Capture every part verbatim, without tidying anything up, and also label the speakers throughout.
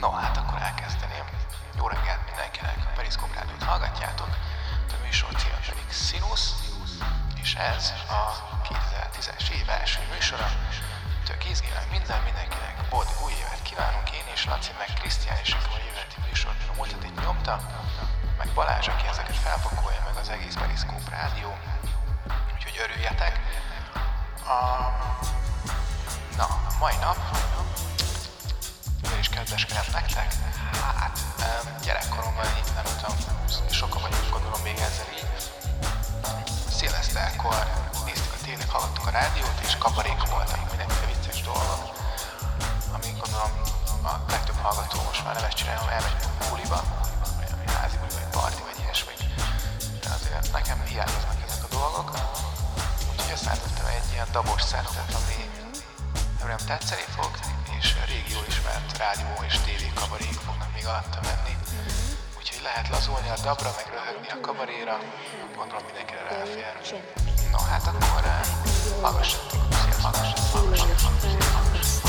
Speaker 1: No, hát akkor elkezdeném. Jó reggelt mindenkinek, a Periszkóp Rádiót hallgatjátok, a műsor címe pedig Sinus, és ez a kétezer-tízes év első műsora. Tök izgélem minden, mindenkinek boldog új évet kívánunk, én és Laci, meg Krisztián is a jövőti műsort a múlt hétig nyomta, meg Balázs, aki ezeket felpakolja, meg az egész Periszkóp Rádió, úgyhogy örüljetek. A... Na, a mai nap is kedveskedem nektek. Hát, gyerekkoromban így nem tudom, sokan vagyunk, gondolom még ezzel így. Szilveszterkor néztük a tévét, hallottuk a rádiót, és kabarék voltak, mindenféle vicces dolgok, amik gondolom a legtöbb hallgató most már nem ezt csinálja, hanem elmegy buliba, vagy házi buli, vagy parti, vagy ilyesmi. De azért nekem hiányoznak ezek a dolgok. Úgyhogy összeállítottam egy ilyen dabos szettet, ami nem tetszeni fog, és régi jól ismert rádió és tévé kabarék fognak még alatta menni. Úgyhogy lehet lazulni a dabra, meg röhögni a kabaréra, gondolom mindenkire ráfér. No hát akkor hallgassatok, sziasztok, hallgassatok, hallgassatok.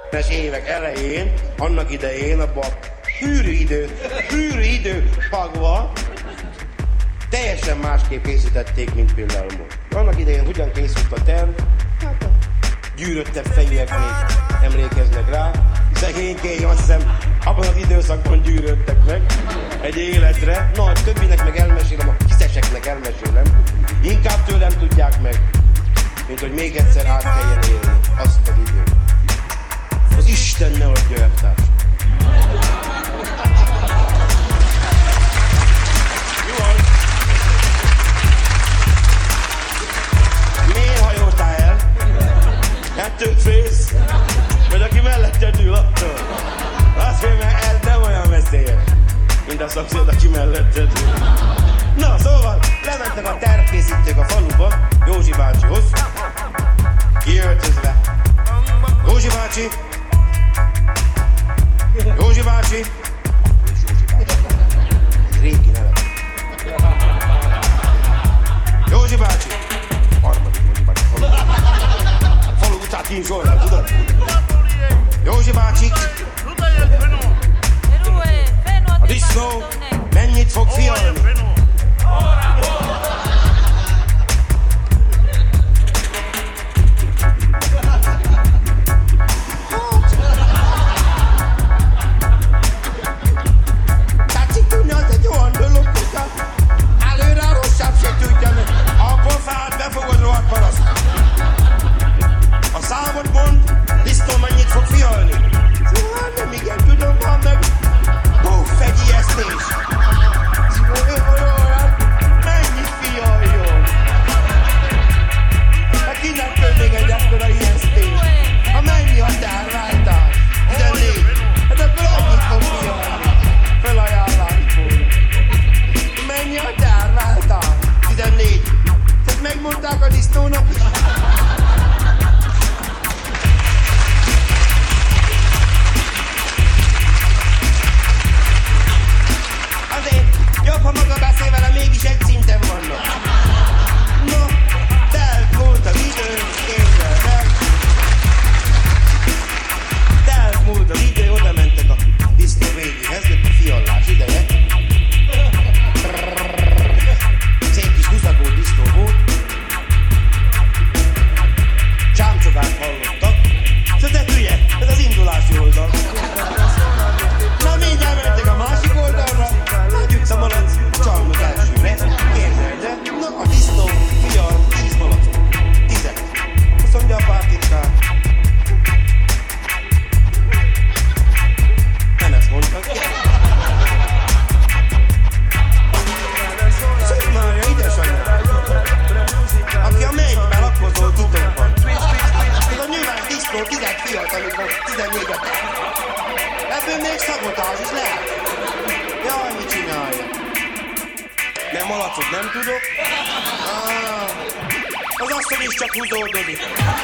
Speaker 2: hetvenes évek elején, annak idején, abban a hűrű idő, hűrű idő pagva, teljesen másképp készítették, mint például most. Annak idején hogyan készült a terv? Hát a gyűröttebb fejűek még emlékeznek rá. Szegénykény, azt hiszem, abban az időszakban gyűröttek meg egy életre. Na, a többinek meg elmesélem, a kiszeseknek elmesélem. Inkább tőlem tudják meg, mint hogy még egyszer át kelljen élni azt az időt. Az Isten ne adja elvtárs. Miért hajoltál el? Kettőt félsz? Vagy aki melletted ül attól? Azt mondja, mert ez nem olyan veszélyes, mint a szomszéd, aki melletted ül. Na, szóval lementek a tervkészítők a faluba, Józsi bácsihoz, kiöltözve. Józsi bácsi! Józsi bácsi! Régi neve. Józsi bácsi! Harmadik Józsi bácsi falu. Falu után kincs oldal, tudod? Józsi bácsi! A disznó mennyit fog fialni? A számot mond, disznó mennyit fog fialni? Hát nem igen tudom, van meg puff, egy ijesztés. Mennyit fialjon? Hát kinek kell még egy ekkora ijesztés? Ha mennyi határváltás? tizennégy. Hát ebből annyit fog fialni. Felajánlásból. Mennyi határváltás? tizennégy. Tehát megmondták a disznónak is. Jobb, ha maga beszél vele, mégis egy szinten vannak. No, telt múlt az idő, képzeld el. Telt múlt az idő, oda mentek a disznó végéhez, jött a fiallás ideje. Szép kis huszagó disznó volt. Csámcsogát hallottak. Szóval te hülye, ez az indulási oldal. Na mindjárt mentek a másik oldalra. Hagyjuk a malac csalmos elsőre. Képzeld el, na a disznó fial tíz malacot. Tizet. Azt mondja a pártitkár. Nem ezt mondtak. Szögmája, édesanyja. Aki a mennyben lakozol titokban. Ez a nyilván disznó tizet fialt, amikor tizennégyet el. Ebből még szabotás is lehet. Jaj, mit csinálja? Nem malacot nem tudok? Ah, az asszony is csak húzódozik.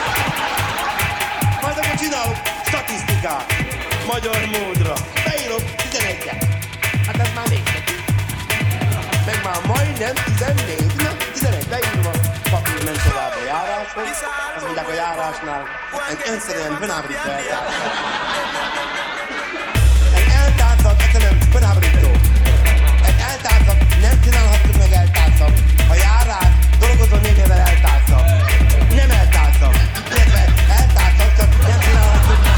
Speaker 2: Majd akkor csinálok statisztikát. Magyar módra. Beírok tizenegyet. Hát ez már még neki. Meg már majdnem tizennégy. Na, tizenegy beírva. Papír ment tovább a járáshoz. Azt mondják a járásnál. Egy egyszerűen benábrítva eltársak. Egy eltársak, egyszerűen benábrító. Egy eltársak, nem csinálhatjuk meg eltársak. A járás dolgozó négyével eltársak. Nem eltársak. Illetve eltársak, csak nem csinálhatjuk meg.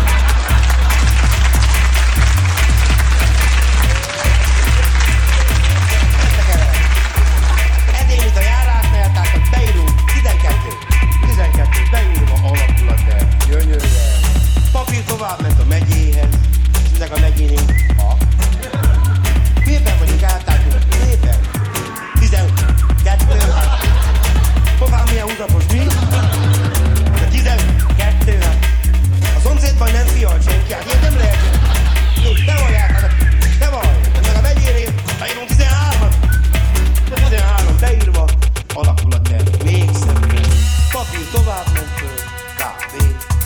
Speaker 2: Eddig, mint a járásnál eltársak, beírunk tizenkettő. tizenkettő, beírva alakulat el. Gyönyörűen. Papír tovább ment a megyéhez. És ezek a megyénénk ha. Miért vagyunk eltársak? Miért? tizenkettő. Tovább milyen húzapos mi? De tizenkettő. A szomszédban nem fialt senki. Hát ilyet nem lehet. Te vagy el, te vagy. Meg a megyénél beírunk tizenhármat. tizenhárom beírva. Alakulat el. Még szebb. Papír tovább ment föl. Kávé.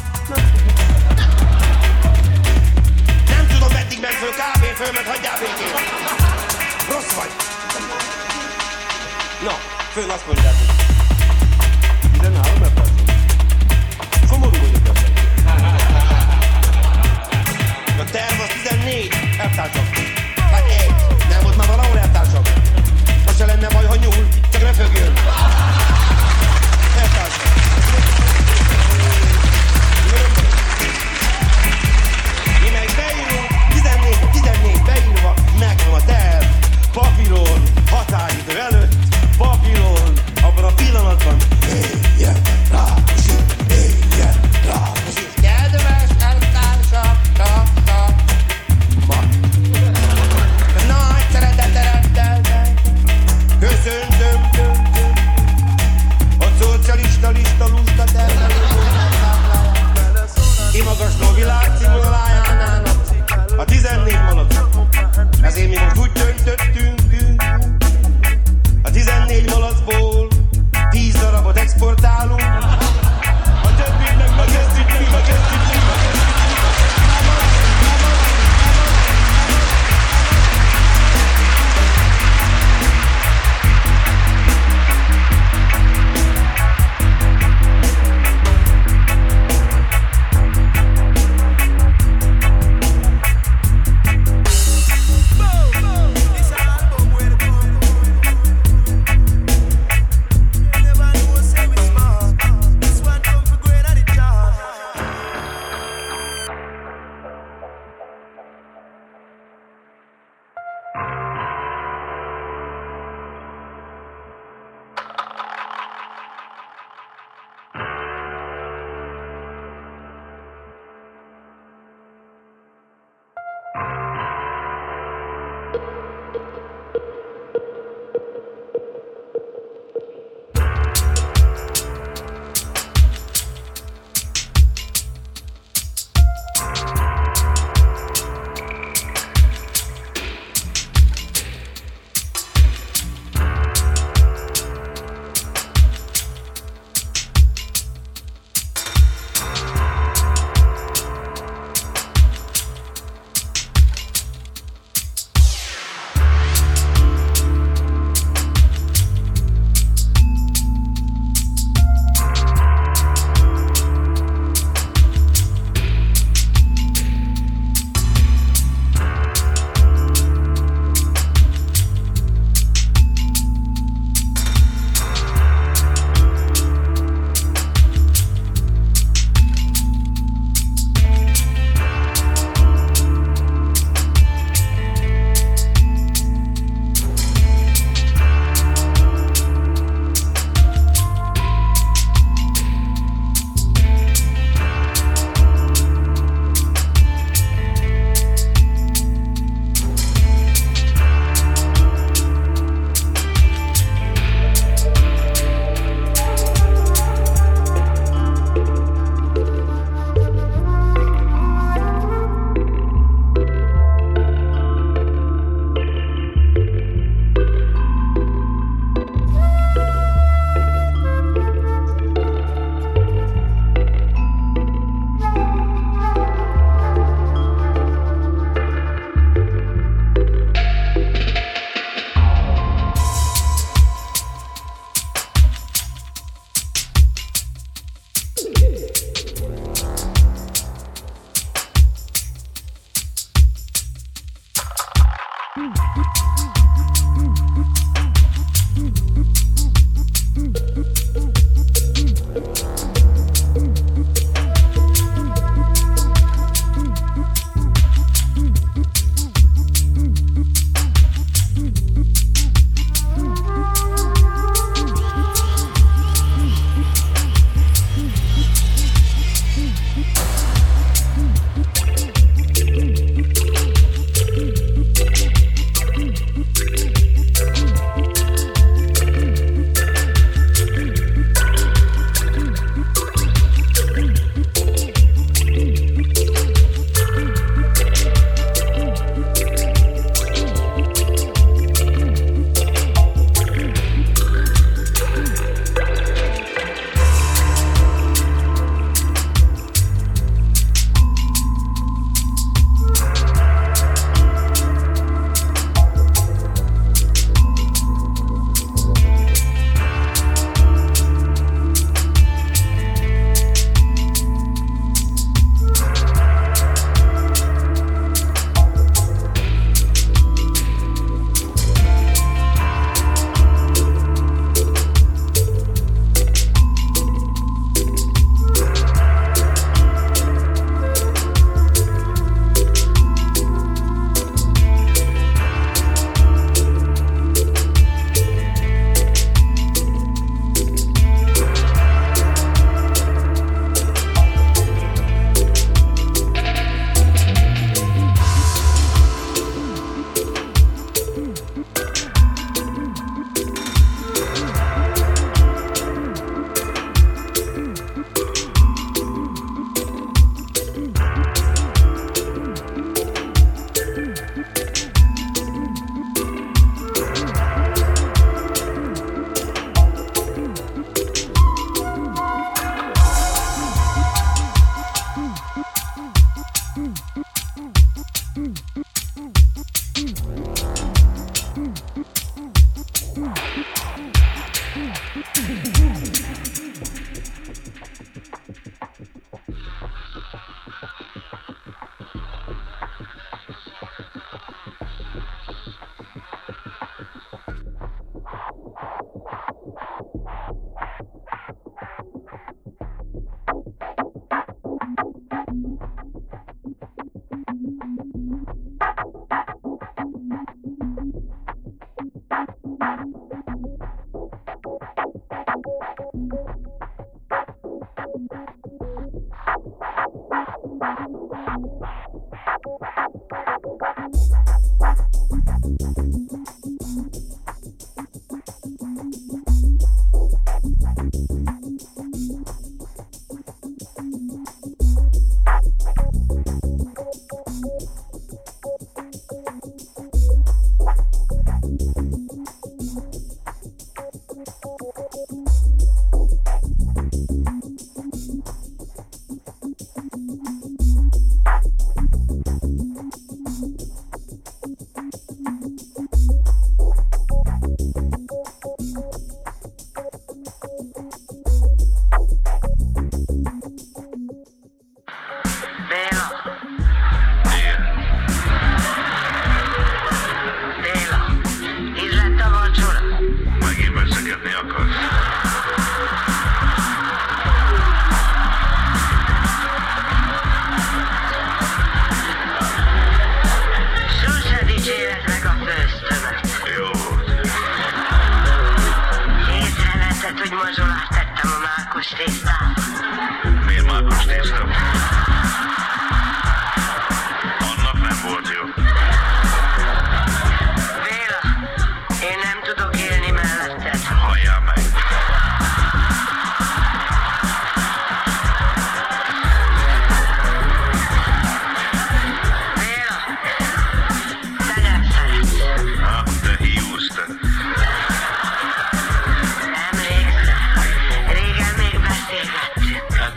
Speaker 2: Nem tudom, meddig ment föl kávé föl, mert hagyjál végén. Rossz vagy. Na, főn azt mondják, hogy tizenhárom, mert persze. Szomorú vagyok ebben.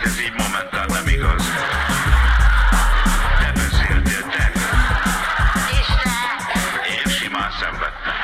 Speaker 3: ez így momentán nem igaz. Te beszéltél, te.
Speaker 4: És te?
Speaker 3: Én simán szenvedtem.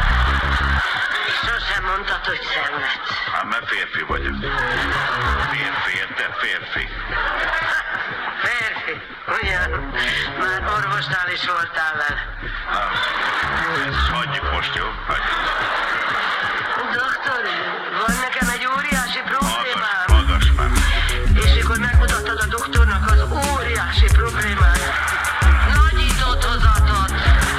Speaker 4: Sosem mondtad, hogy szenvedsz.
Speaker 3: Hát mert férfi vagyok. Férfi, te férfi.
Speaker 4: Férfi, ugyan? Már orvosnál is voltál vele.
Speaker 3: Na, ezt hagyjuk most, jó? Hagyjuk.
Speaker 4: Doktor, van nekem egy óriási problémám.
Speaker 3: Hallgass már.
Speaker 4: És mikor megmutattad a doktornak az óriási problémáját, nagyított hozatot.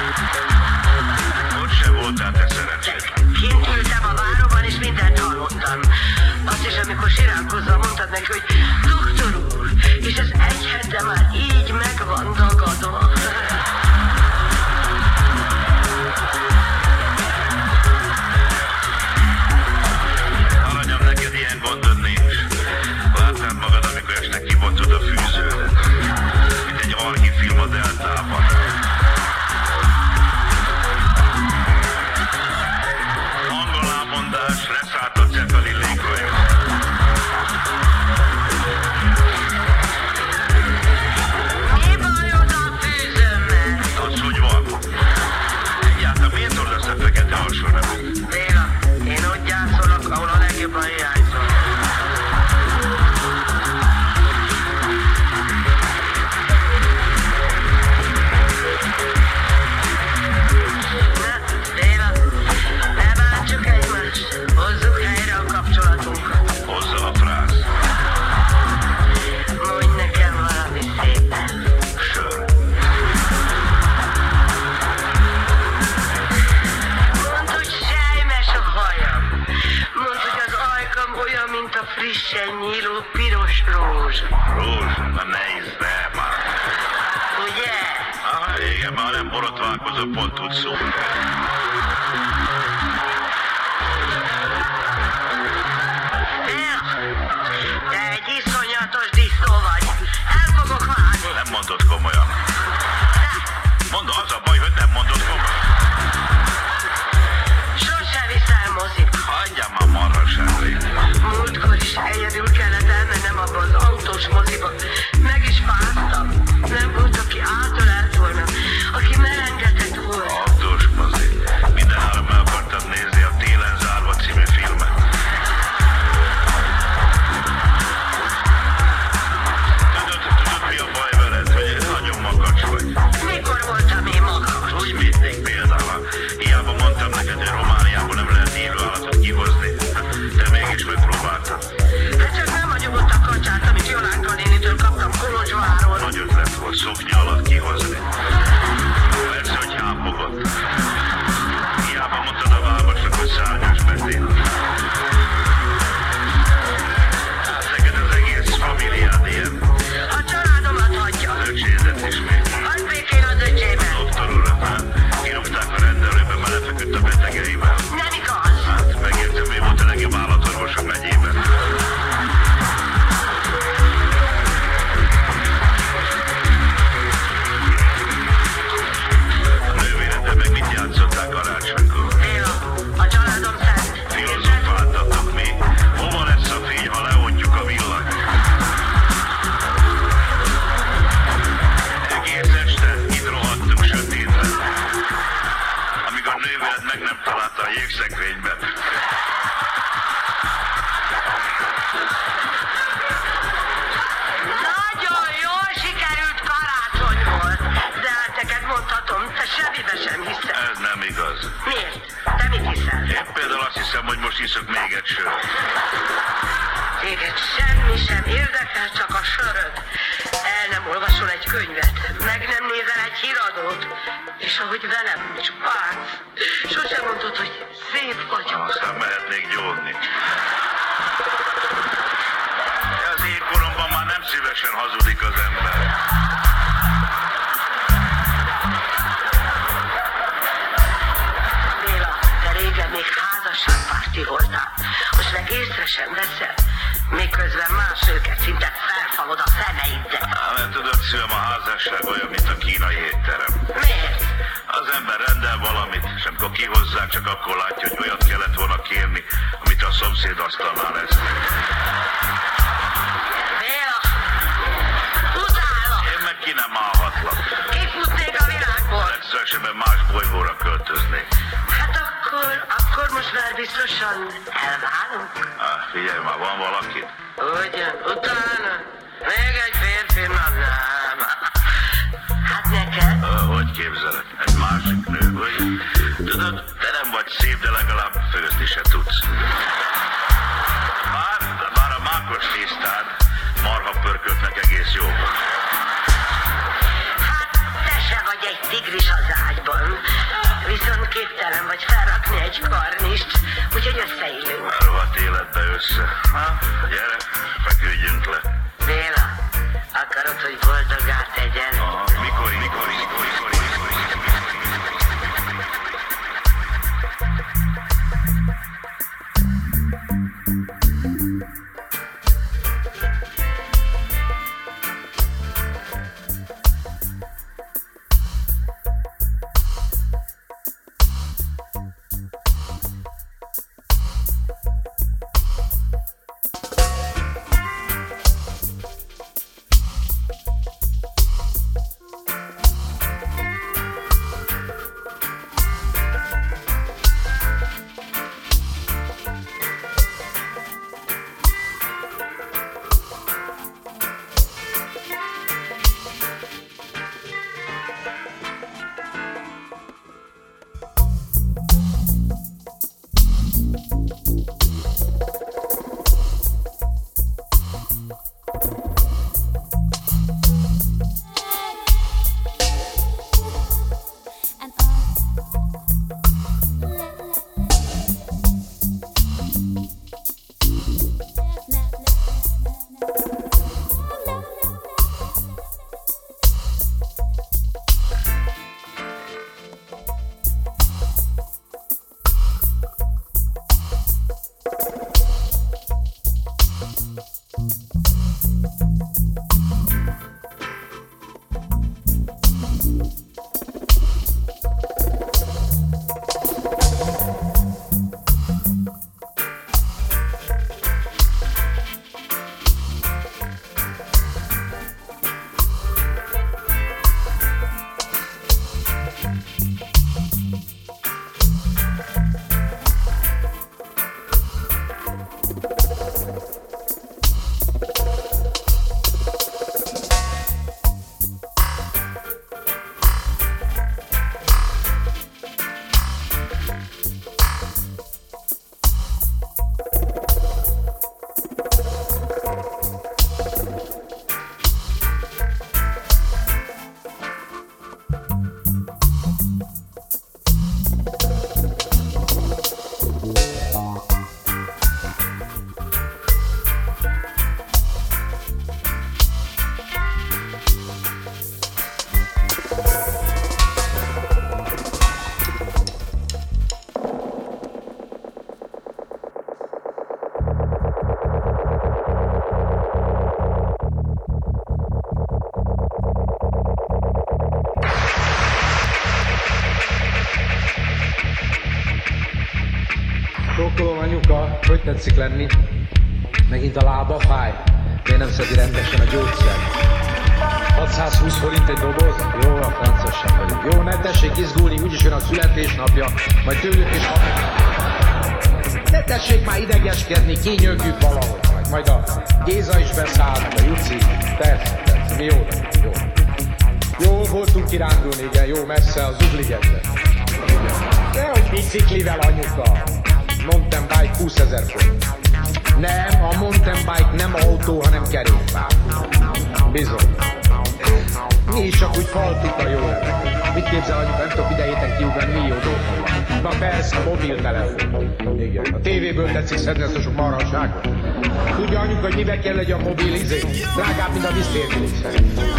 Speaker 3: Ott se voltál, te szerencsétlen.
Speaker 4: Kint ültem a váróban, és mindent hallottam. Azt is, amikor siránkozva mondtad neki, hogy doktor úr, és ez egy hete már így meg van dagadva.
Speaker 3: Aranyom, neked ilyen gondod nincs. Látnád magad, amikor este kibontod a fűződet. Mint egy archívfilm a Deltában. Angol elmondás, leszállt a Zeppelin légkörjön.
Speaker 4: Mi bajod a fűzőmmel?
Speaker 3: Az, hogy van. Egyáltalán miért hordasz a fekete alsóneműt?
Speaker 4: Béla, én ott gyászolok, ahol a legjobban hiányzol. Na, Béla, ne bántsuk egymást. Hozzuk helyre a kapcsolatunkat.
Speaker 3: Hozza a frász.
Speaker 4: Mondj nekem valami szépen.
Speaker 3: Sör.
Speaker 4: Mondd, hogy sejmes a hajam. Mondd, hogy az ajkam olyan, mint a frissen nyíló piros rózsa.
Speaker 3: Rózs, na ne iszd el már.
Speaker 4: Ugye?
Speaker 3: Ah, igen, már nem borotválkozó, pont tudsz szólni.
Speaker 4: Béla, te egy iszonyatos disznó vagy. El fogok vágni.
Speaker 3: Nem mondod komolyan. Mondod, az a baj, hogy nem mondod komolyan.
Speaker 4: Sose viszel moziba.
Speaker 3: Hagyjál már marhaságra.
Speaker 4: Múltkor is egyedül kellett elmennem abba az autós moziba. Meg is fáztam. Nem volt, aki átölelt volna, aki melengetett volna.
Speaker 3: Autós mozi. Mindenára meg akartam nézni a Télen zárva című filmet. Tudod, tudod mi a baj veled? Hogy nagyon makacs vagy.
Speaker 4: Mikor voltam én magas?
Speaker 3: Úgy mindig például. Hiába mondtam neked, hogy Romániában nem lehet élő állatot kihozni. De mégis megpróbáltam.
Speaker 4: Hát csak nem hagyom ott a kacsát, amit Jolánka nénitől kaptam Kolozsváron.
Speaker 3: Nagy ötlet volt szoknya alatt kihozni. Persze, hogy hápogott. Hiába mondtad a vágosnak, hogy szárnyas betét. Hát neked az egész familiád ilyen.
Speaker 4: A családomat hagyja.
Speaker 3: Öcsédet is még.
Speaker 4: Hadd békén az öcsémet.
Speaker 3: Doktor urat, hát kirúgták a rendelőbe, mert lefeküdt a betegeivel.
Speaker 4: Nem igaz.
Speaker 3: Hát megértem, ő volt a legjobb állatorvos a megyében. A nővéreddel meg mit játszották karácsonykor?
Speaker 4: Béla, a családom szent.
Speaker 3: Filozofáltatok mi? Hova lesz a fény, ha leontjuk a villanyt? Egész este itt rohadtunk sötétben. Amíg a nővéred meg nem találta a jégszekrényben.
Speaker 4: Nagyon jól sikerült karácsony volt. De hát neked mondhatom, te semmibe sem hiszel.
Speaker 3: Ez nem igaz.
Speaker 4: Miért? Te mit hiszel?
Speaker 3: Én például azt hiszem, hogy most iszok még egy sört.
Speaker 4: Téged semmi sem érdekel, csak a söröd. El nem olvasol egy könyvet, meg nem nézel egy híradót, és ahogy velem is bánsz, sosem mondod, hogy szép vagyok.
Speaker 3: Aztán mehetnék gyódni. Az én koromban már nem szívesen hazudik az ember.
Speaker 4: Béla, te régen még házasságpárti voltál, most meg észre sem veszel, miközben más nőket szinte felfalod a szemeiddel.
Speaker 3: Á, mert tudod, szülem, a házasság olyan, mint a kínai étterem.
Speaker 4: Miért?
Speaker 3: Az ember rendel valamit, és amikor kihozzák, csak akkor látja, hogy olyat kellett volna kérni, amit a szomszéd asztalnál esznek.
Speaker 4: Béla, biztosan elválunk?
Speaker 3: Ah, figyelj már, van valaki?
Speaker 4: Ugyan, utána még egy férfi, na nem. Hát neked?
Speaker 3: Ah, hogy képzeled? Egy másik nő, vagy? Tudod, te nem vagy szép, de legalább főzni se tudsz. Bár, bár a mákos tésztád marha pörköltnek egész jó.
Speaker 4: Hát te se vagy egy tigris az ágyban. Viszont képtelen vagy felrakni egy karnist, úgyhogy összeillünk.
Speaker 3: Elvat életbe össze. Ha, gyere, feküdjünk le.
Speaker 4: Béla, akarod, hogy boldogá tegyen?
Speaker 3: Aha, mikor, mikor, mikor, mikor, mikor,
Speaker 5: Csókolom anyuka, hogy tetszik lenni? Megint a lába fáj? Miért nem szedi rendesen a gyógyszer? hatszázhúsz forint egy doboz? Jó, a francos sem vagyok. Jó, ne tessék izgulni, úgyis jön a születésnapja, majd tőlük is ha... Ne tessék már idegeskedni, kinyögjük valahogy majd. Majd a Géza is beszáll, meg a Juci. Persze, persze, mi jó, jó. Jó, voltunk kirándulni, igen, jó, messze a Zugligetbe. Dehogy biciklivel, anyuka. Mountain bike húszezer forint. Nem, a mountain bike nem autó, hanem kerékpár. Bizony. Mi is csak úgy faltika jó lenne. Mit képzel anyuka, nem tudok ide héten kiugrani, millió dolgok van. Na persze, a mobiltelefon. Igen. A tévéből tetszik szedni ezt a sok marhaságot. Tudja anyuka, hogy mibe kell legyen a mobil izé? Drágább, mint a víztérgészer.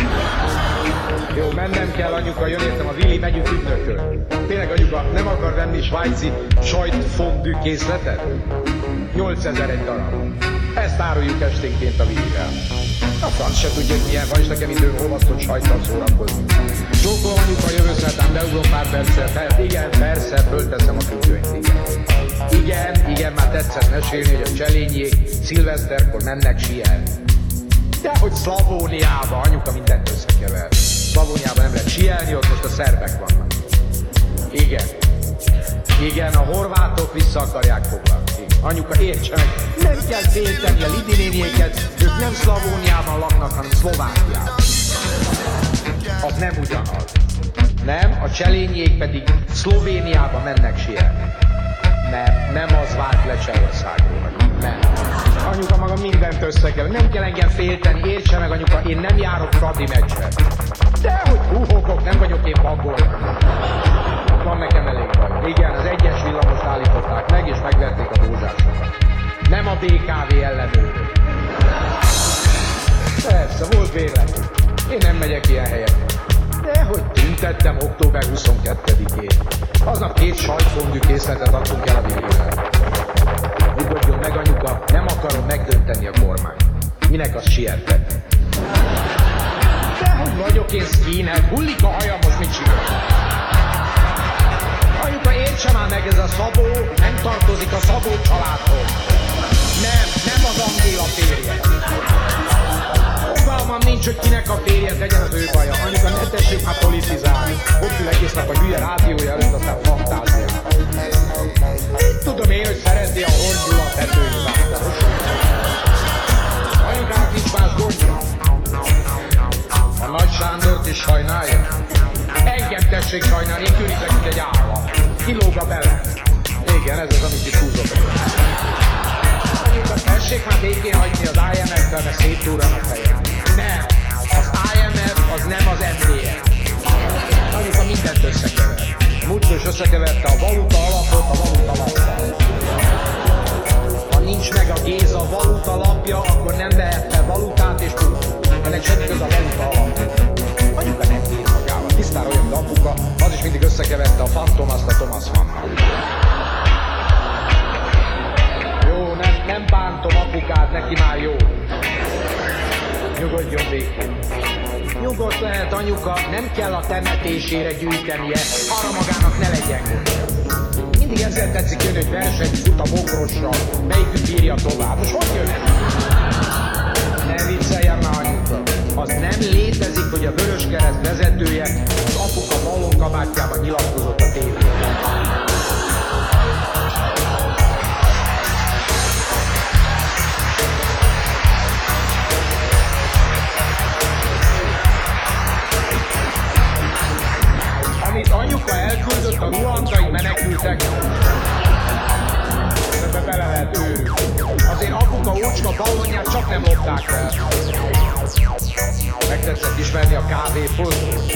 Speaker 5: Jó, mennem kell anyuka, jön értem a Willi, megyünk ügynökön. Tényleg anyuka, nem akar venni svájci sajtfondű készletet? nyolcezer egy darab. Ezt áruljuk esténként a Willivel. A franc se tudja, hogy milyen van, és nekem időn olvasztott sajttal szórakozni. Csókolom anyuka, jövő szerdán beugrom pár percet. Igen, persze, fölteszem a függönyt, igen. Igen, igen, már tetszett mesélni, hogy a cselényék szilveszterkor mennek sielni. De hogy Szlavóniába, anyuka mindent összekever. Szlavóniában nem lehet sielni, ott most a szerbek vannak. Igen. Igen, a horvátok vissza akarják foglalni. Anyuka, értse meg, nem kell félteni a Lidi néniéket, ők nem Szlavóniában laknak, hanem Szlovákiában. Az nem ugyanaz. Nem, a cselényék pedig Szlovéniába mennek sielni. Nem, nem az vált le Csehországról. Nem. Anyuka maga mindent összekever. Nem kell engem félteni, értse meg anyuka, én nem járok Fradi meccsre. Dehogy húhogok, nem vagyok én bagol. Van nekem elég baj. Igen, az egyes villamost állították meg, és megverték a dózsásokat. Nem a bé ká vé ellenőrök. Persze, volt vérletük. Én nem megyek ilyen helyekre. Dehogy tüntettem október huszonkettedikén. Aznap két sajtfondű készletet adtunk el a Willivel. Nyugodjon meg anyuka, nem akarom megdönteni a kormányt. Minek azt siettetni? Dehogy vagyok én skinhead, hullik a hajam, most mit csinál? Anyuka, értse már meg, ez a Szabó nem tartozik a Szabó családhoz. Nem, nem az Angéla férje. Fogalmam nincs, hogy kinek a férje, legyen az ő baja. Anyuka, ne tessék már politizálni. Ott ül egész nap a hülye rádiója előtt, aztán fantázia. Tudom én, hogy szereti a Horn Gyula tetőnyzárt. Anyukának nincs más gondja. A Nagy Sándort is sajnálja. Engem tessék sajnálni, én küldtek, mint egy állam. Kilóg a bele. Igen, ez az, amit itt húzok. Anyuka, tessék már végén hagyni az I M F-tel, mert szétúran a fejem. Nem, az I M F az nem az M D F. Anyuka mindent összekever. Múltkor is összekeverte a valuta alapot a valuta alappal. Ha nincs meg a Géza valuta alapja, akkor nem vehet fel valutát és tudod. Ennek semmi köz a valuta alapja. Anyuka nem bír magával. Tisztára olyan, mint apuka, az is mindig összekeverte a Fantomaszt a Thomas Mannnal. Jó, nem, nem bántom apukát, neki már jó. Nyugodjon békén. Nyugodt lehet anyuka, nem kell a temetésére gyűjtenie, arra magának ne legyen gondja. Mindig ezzel tetszik jönni, hogy verseny fut a bokrossal, melyikük bírja tovább. Most hogy jön ez? Ne vicceljen már anyuka. Az nem létezik, hogy a Vöröskereszt vezetője az apuka ballonkabátjában nyilatkozott a tévében. Amit anyuka elküldött a ruandai menekültek, ebbe bele lehet őrülni. Azért apuka ócska ballonját csak nem lopták el. Megtetszett ismerni a kávéfót.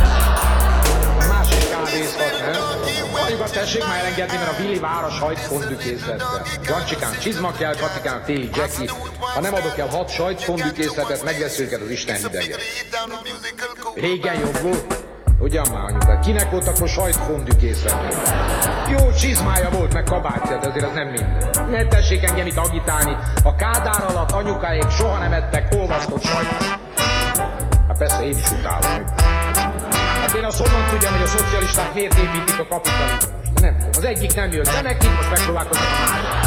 Speaker 5: Másik kávézhat, nem? Anyuka, tessék már elengedni, mert a Willi vár a sajtfondű készlettel. Jancsikám csizma kell, Katikám téli Jackie. Ha nem adok el hat sajtfondű készletet, megvesz őket az Isten hideget. Régen jobb volt? Ugyan már anyuka, kinek volt akkor sajtfondű készlet? Jó csizmája volt, meg kabátja, de azért az nem minden. Ne tessék engem itt agitálni. A Kádár alatt anyukáék soha nem ettek olvasztott sajtot. Hát persze én is utálom. Hát én azt honnan tudjam, hogy a szocialisták miért építik a kapitalizmust? Nem tudom, az egyik nem jött be nekik, most megpróbálkoznak a másik.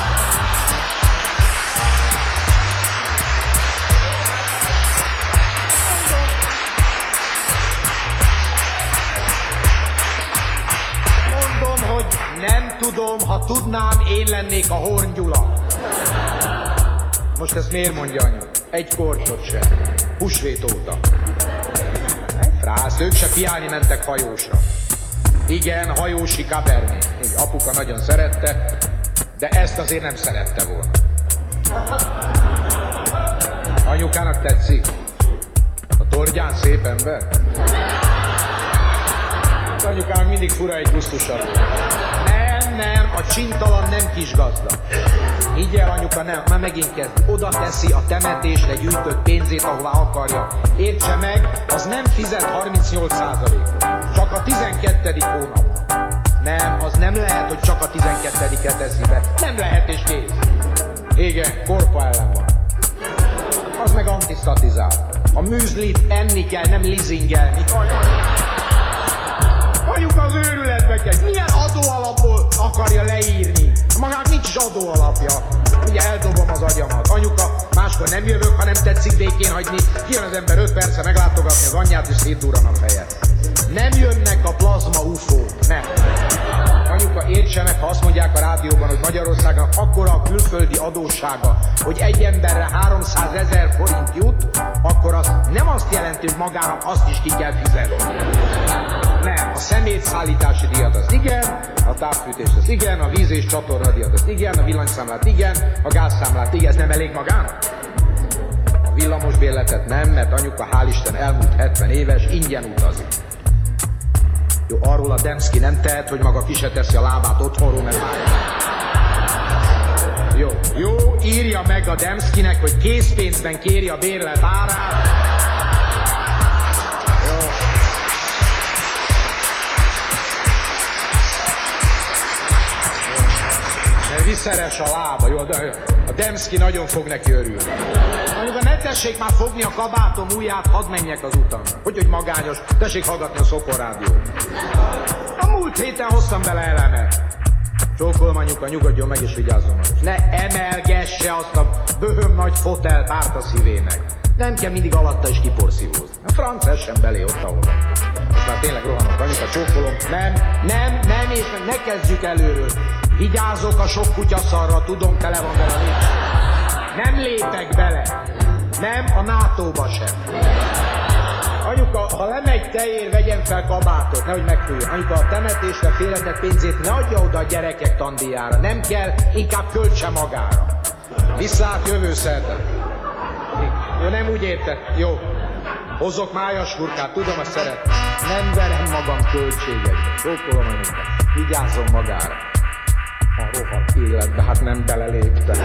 Speaker 5: Nem tudom, ha tudnám, én lennék a Horn Gyula. Most ezt miért mondja anyu? Egy korcsot sem. Húsvét óta. Frász, ők se piálni mentek hajósra. Igen, hajósi kaberné. Apuka nagyon szerette, de ezt azért nem szerette volna. Anyukának tetszik? A Tordján szép ember? Anyukának mindig fura egy gusztusabb. Nem, nem, a csintalan nem kisgazda. Így el anyuka, nem, már megint kezd. Oda teszi a temetésre gyűjtött pénzét, ahová akarja. Értse meg, az nem fizet harmincnyolc százalékot. Csak a tizenkettedik hónap. Nem, az nem lehet, hogy csak a tizenkettedikre teszi be. Nem lehet és kész. Igen, korpa ellen van. Az meg antisztatizál. A műzlit enni kell, nem leasingelni. Anyuka az őrületbe kezd. Milyen adóalapból akarja leírni? Magának nincs is adóalapja. Ugye eldobom az agyamat. Anyuka, máskor nem jövök, ha nem tetszik békén hagyni. Kijön az ember öt perce meglátogatni az anyját, és szétdurran a feje. Nem jönnek a plazma ufók. Nem. anyuka, értse meg, ha azt mondják a rádióban, hogy Magyarországnak akkora a külföldi adóssága, hogy egy emberre háromszázezer forint jut, akkor az nem azt jelenti, hogy magának azt is ki kell fizetni. Nem, a szemétszállítási díjat az igen, a távfűtés az igen, a víz- és csatornadíjat az igen, a villanyszámlát igen, a gázszámlát igen, ez nem elég magának? A villamosbérletet nem, mert anyuka hál' Isten elmúlt hetven éves, ingyen utazik. Jó, arról a Demszki nem tehet, hogy maga ki se teszi a lábát otthonról, mert már... Jó, jó, írja meg a Demszkinek, hogy készpénzben kéri a bérlet árát. Jó. Mert viszeres a lába, jó, de a Demszki nagyon fog neki örülni. Mondjuk, ne tessék már fogni a kabátom ujját, hadd menjek az utamra. Hogy, hogy magányos, tessék hallgatni a Szokor rádiót. A múlt héten hoztam bele elemet. Csókolom anyuka, nyugodjon meg és vigyázzon meg. Ne emelgesse azt a böhöm nagy fotelt árt a szívének. Nem kell mindig alatta is kiporszívózni. A franc essen belé ott, ahol van. Most már tényleg rohanok, anyuka, csókolom. Nem, nem, nem, és ne kezdjük előről. Vigyázok a sok kutyaszarra, tudom, tele van vele nincs. Nem lépek bele. Nem, a nátóba sem. Anyuka, ha lemegy tejér, vegyen fel kabátot, nehogy megfújjon. Anyuka, a temetésre félretett pénzét ne adja oda a gyerekek tandíjára. Nem kell, inkább költse magára. Visszaát jövő szerdán. Jó, nem úgy érted. Jó. Hozzok májaskurkát, tudom, azt szeret. Nem verem magam költségekbe. Csókolom anyuka. Vigyázzon magára. A rohadt életbe, hát nem beleléptem.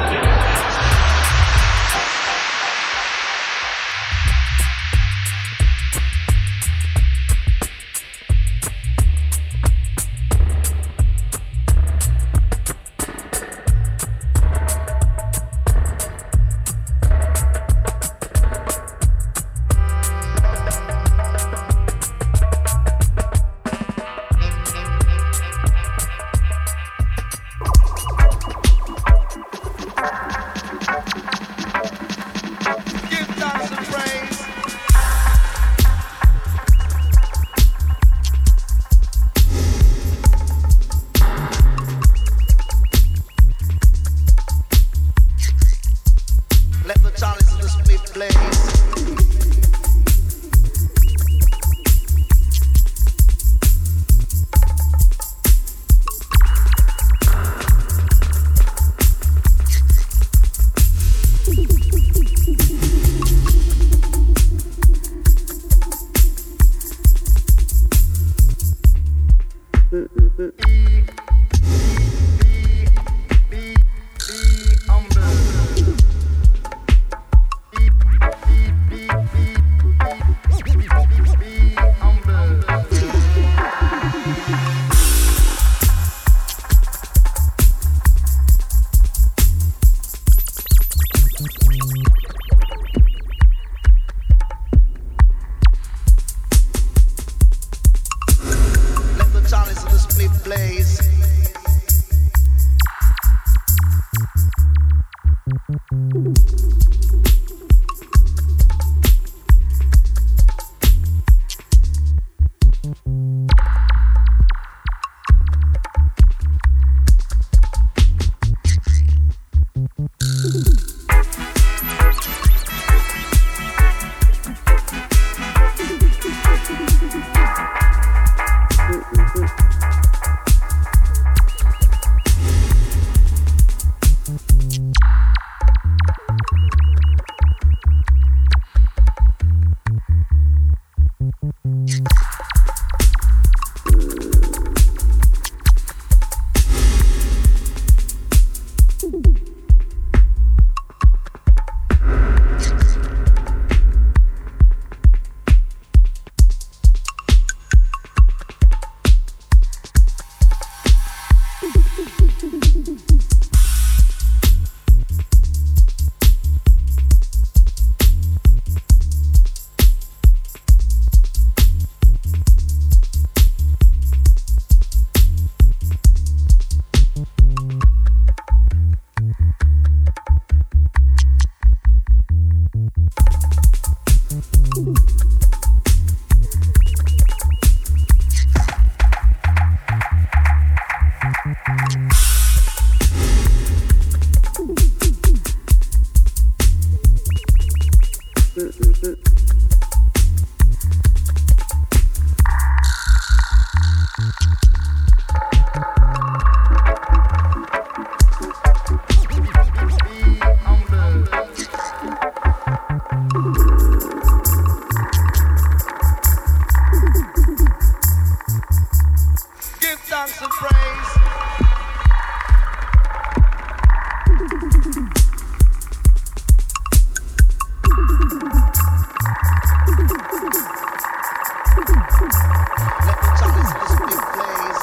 Speaker 2: Let the chalice this big blaze.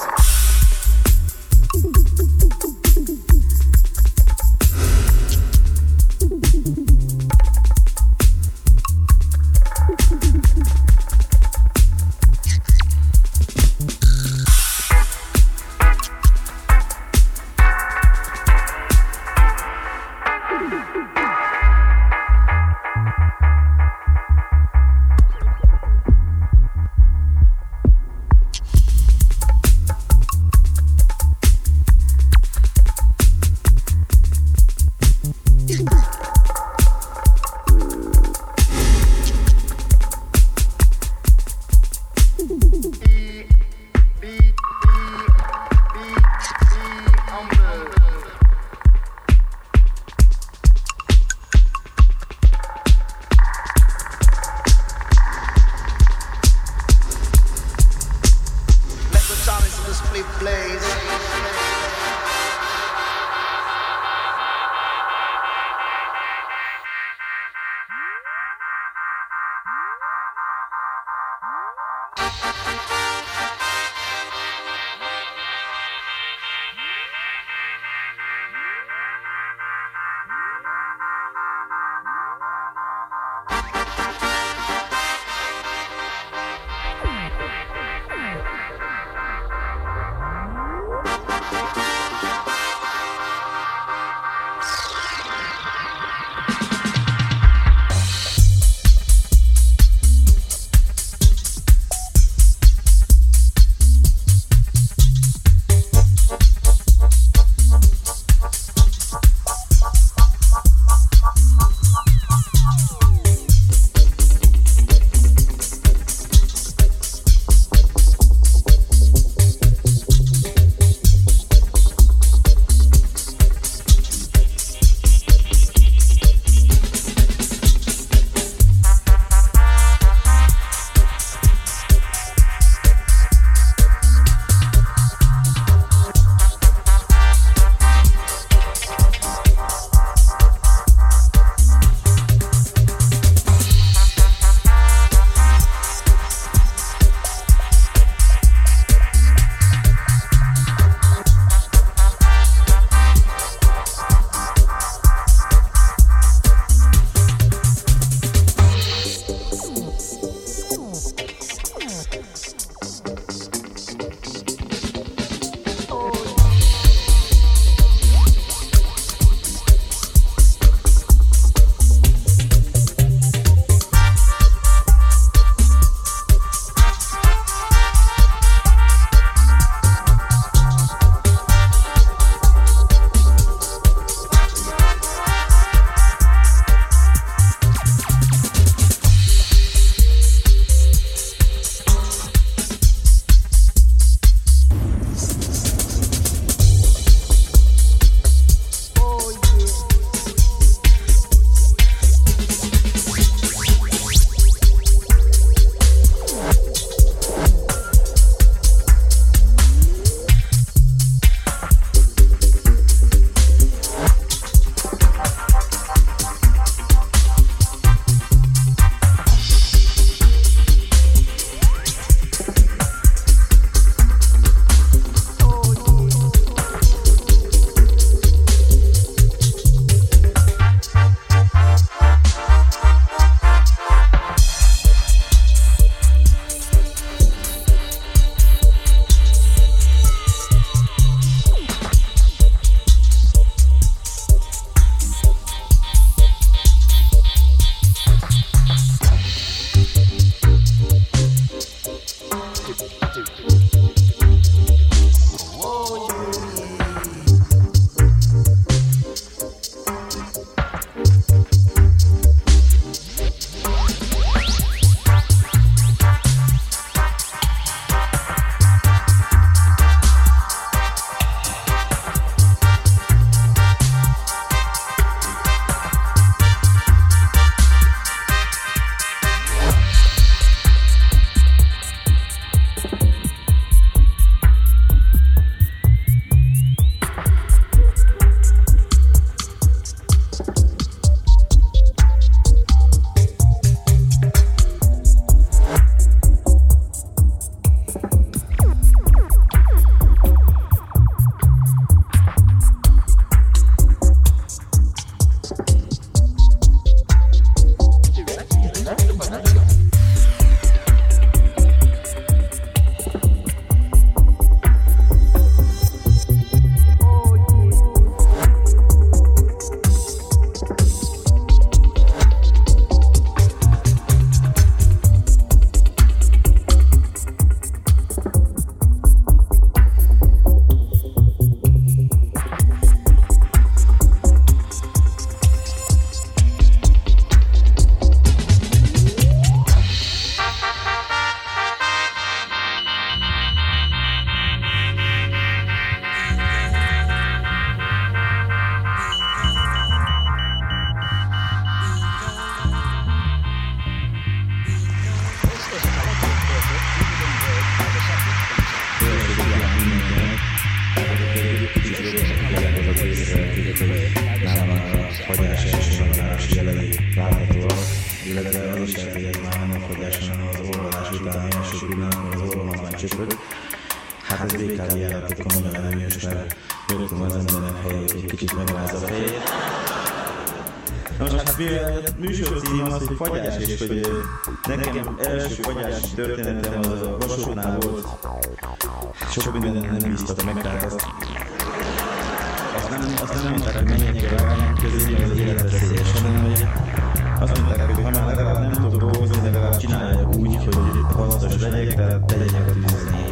Speaker 6: illetve az is eltér már a napfogyáson az olvadás utáni első pillanatban az orrom az már csöpög. Hát ez bé ká vé járatok komolyan előnyös, mert rögtön az embernek helyét egy kicsit megrázza a fejét. Nos, hát mivel a műsorcím az, hogy fagyás, és hogy nekem első fagyási történetem az a vasútnál volt. Sok minden nem bíztak meg, tehát azt, azt, nem, azt nem mondták, hogy menjek el vágányok közé, mert az életveszélyes, hanem hogy azt mondták, hogy ha már legalább nem tudok dolgozni, de legalább csináljak úgy, hogy hasznos legyek, tehát tegyek a tűzni.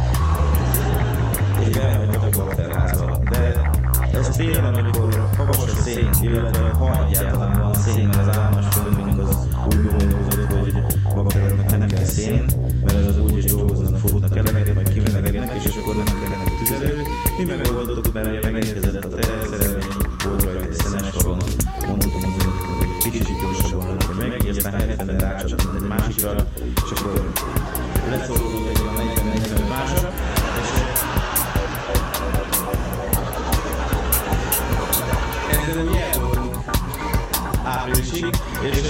Speaker 6: És behagyok a bakterházba. De ez télen, amikor havas a szén, illetve ha egyáltalán van szén, mert az államos földünk az úgy gondolkozott, hogy bakteriáknak nem kell szén, mert ez az úgyis dolgoznak, futnak eleget, majd kimelegednek, és akkor nem kellenek a tüzelők. Mi megoldottuk, mert megérkezett a terszerelmény, volt rajta egy szenes vagon, mondtuk az önöknek, hogy egy kicsit gyorsabban lenne meg, így aztán hetven rácsapott egy másikra, és akkor leszorulunk egy olyan negyven-negyvenöt másra, ezzel úgy elvoltunk áprilisig, és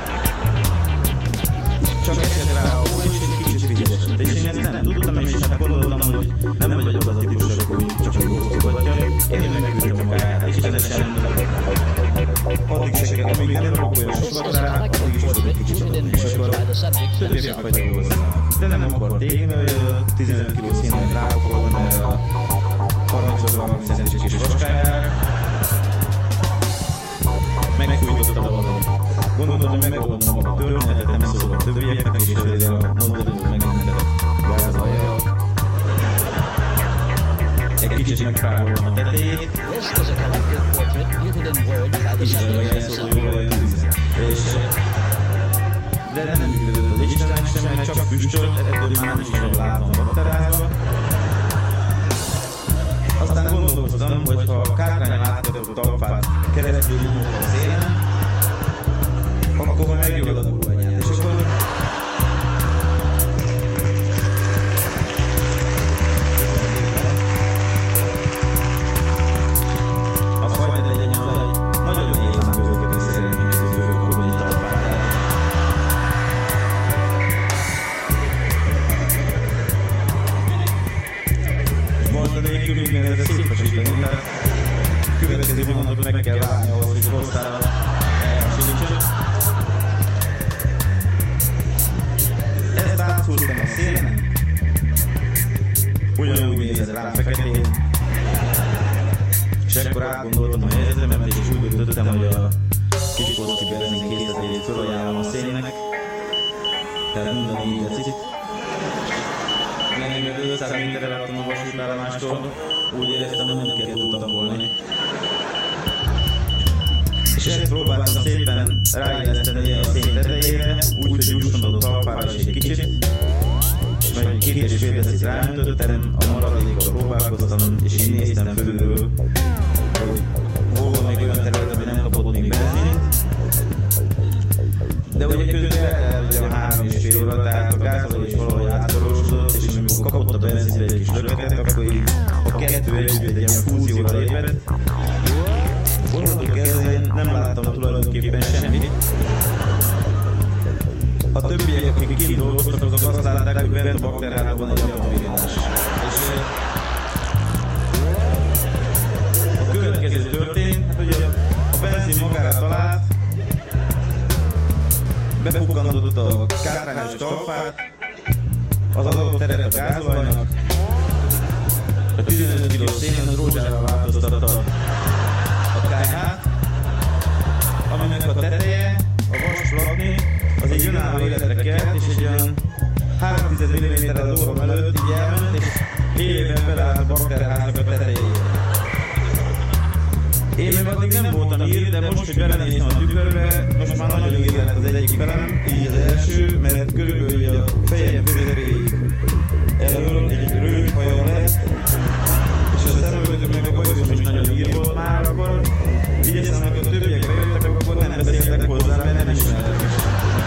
Speaker 6: csak esett rá a hó, és egy kicsit frigyesett. És én ezt nem tudtam, és hát gondoltam, hogy nem vagyok az a típus, hogy csak egy góztogatja. Én megküldtem a káját, és teljesen addig se kell, amíg nem rakok olyan sokat rá, addig is tudok egy kicsit adni, és akkor többé vagy dolgoznak. De nem akart égni, hogy a tizenöt kiló szénnek rápakoltam erre a harminc centis kis vaskájára. Megfújtottam valamit. Gondoltam, hogy megoldom a történetet, nem szólok a többieknek, és ezért a mozdulatot megmentetett gázalja. Egy kicsit megfávolom a tetejét. Istenre elszóló jól a tűz. De nem működött az Istennek sem, mert csak füstölt, ettől már nem is nagyon látom a bakterázba. Aztán gondolkoztam, hogy ha a kárkányon átkötött talpát keresztül nyomok a szélen, akkor már megjól a kurványát. És akkor... A fajta legyen az egy nagyon nehéz ám közlekedő szerelmény közül a kurványi talpát. Most a nélkül még nevezett szétfasítani, tehát következő vonatot meg kell várni ahhoz, hogy hoztál elhasonlítson. Ezt átszúrtam a szélen, ugyanúgy nézett rám feketén, és ekkor átgondoltam a helyzetemet, és úgy döntöttem, hogy a kis koszki benzin készletét fölajánlom a szénnek, tehát minden így decit. Lenni meg ötszáz méterre láttam a vasútállomástól, úgy éreztem, hogy nem kell túltankolni. És ezt próbáltam szépen ráilleszteni a szén tetejére, úgy, hogy jusson a talpára is egy kicsit, és majd két és fél decit ráöntöttem, a maradékkal próbálkoztam, és így néztem fölülről, hogy hol van még olyan terület, ami nem kapott még benzint. De ugye közben eltelt a három és fél óra, tehát a gázolaj is valahogy átszorosodott, és amikor kapott a benzinbe egy kis löketet, akkor így a kettő együtt egy ilyen fúzióra lépett. Onnantól kezdve nem láttam tulajdonképpen semmit. A többiek, akik kint dolgoztak, azok azt látták, hogy bent a bakterházban egy atomvédás. És a következő történt, hát ugye a benzin magára talált, bepukkantott a kárkányos talpát, az adott teret a gázolajnak, a tizenöt kiló szén az rózsával változtatta a kájhát, aminek a teteje, a vas platni, az egy önálló életre kelt, és egy olyan három tized milliméterrel az orrom előtt így elment, és élőben belállt a bakterháznak a tetejére. Én még addig nem voltam ír, de most, hogy belenéztem a tükörbe, most már nagyon ír lett az egyik felem, így az első, mert körülbelül a fejem közepéig elől egy rőhajom lett, és a szemöldöm meg a bajozom is nagyon ír volt már akkor, így aztán amikor a többiek bejöttek, akkor nem beszéltek hozzá, mert nem ismertek is.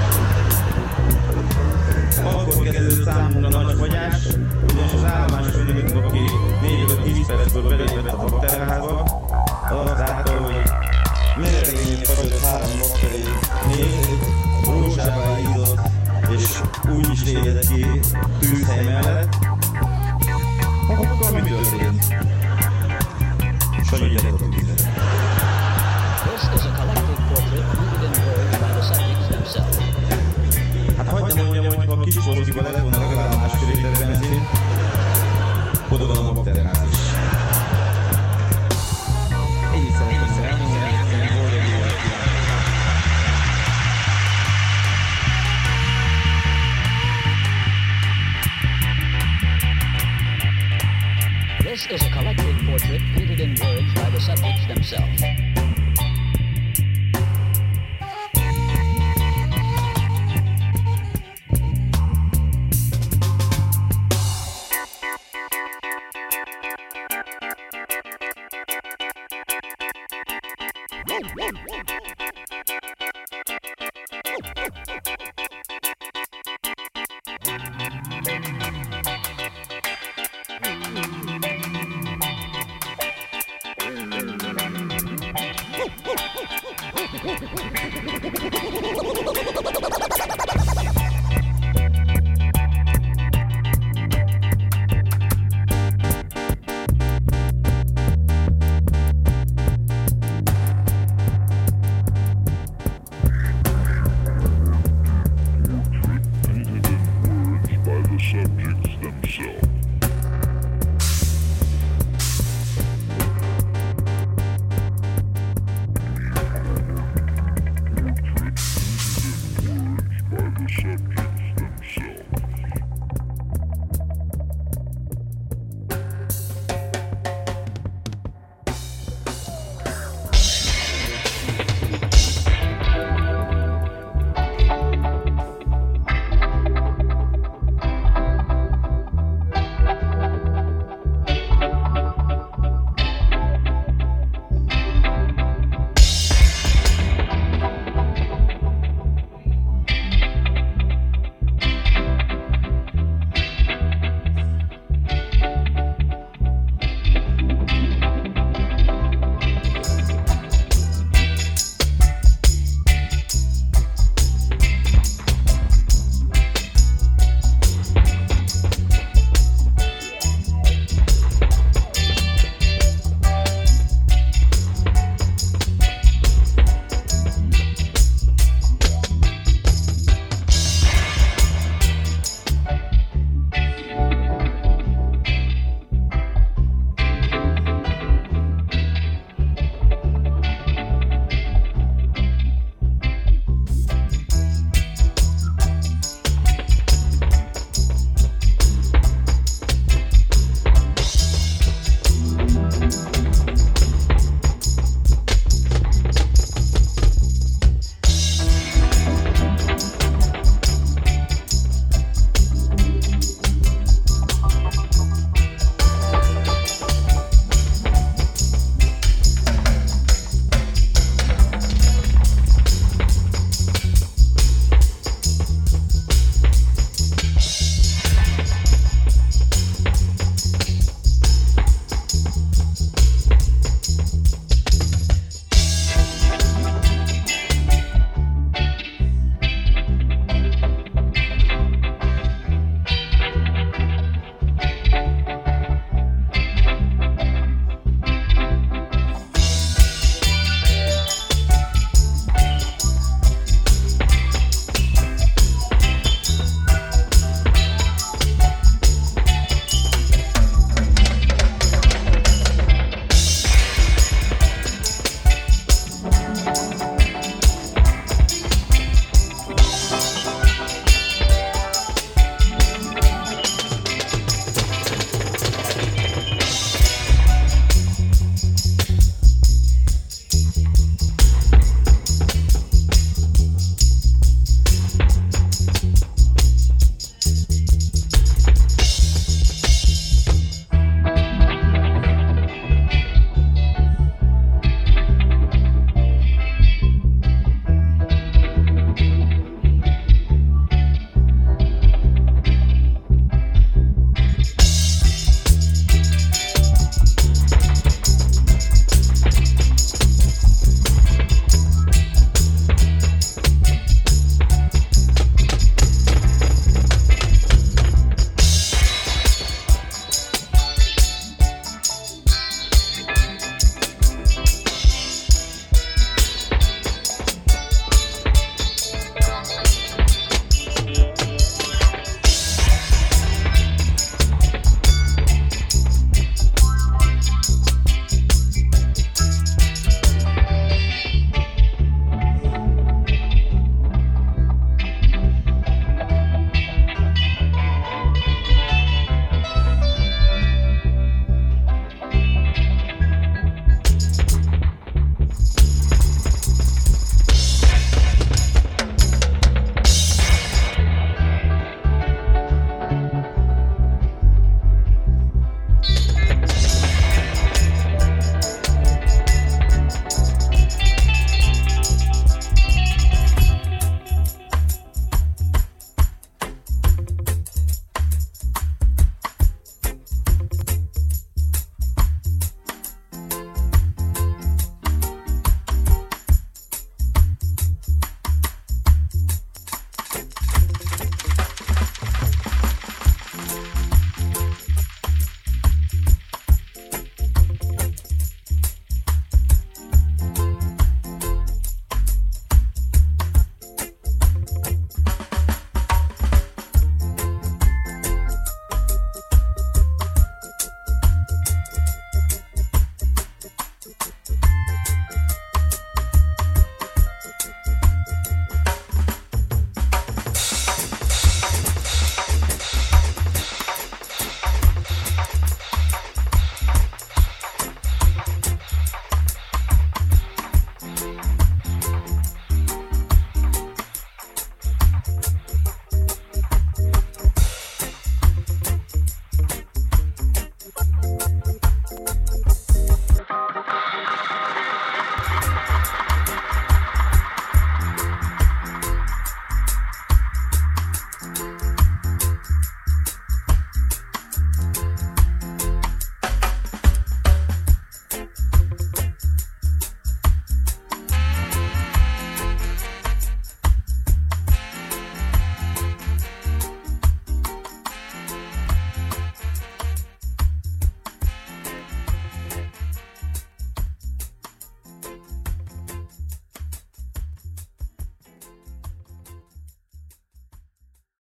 Speaker 6: Akkor kezdődött számomra nagy fagyás, ugyanis az állomásos önök, aki négy vagy tíz percből belépett a bakterházba, az látta, hogy meredényét fagyott három bakteri négy, úgy is nézett ki tűzhely mellett. Akkor mi történt? Sanyi tett a tűzet.
Speaker 7: This is a collective portrait rooted in words by the subjects themselves.
Speaker 6: Hát hagyd ne mondjam, hogy ha kis portiba lett volna legalább másfél liter benzin, oda van a bakterház is. Így szeretném elmondani, boldog évet kívánok.
Speaker 7: This is a collective portrait painted in words by the subjects themselves.
Speaker 3: Subjects themselves.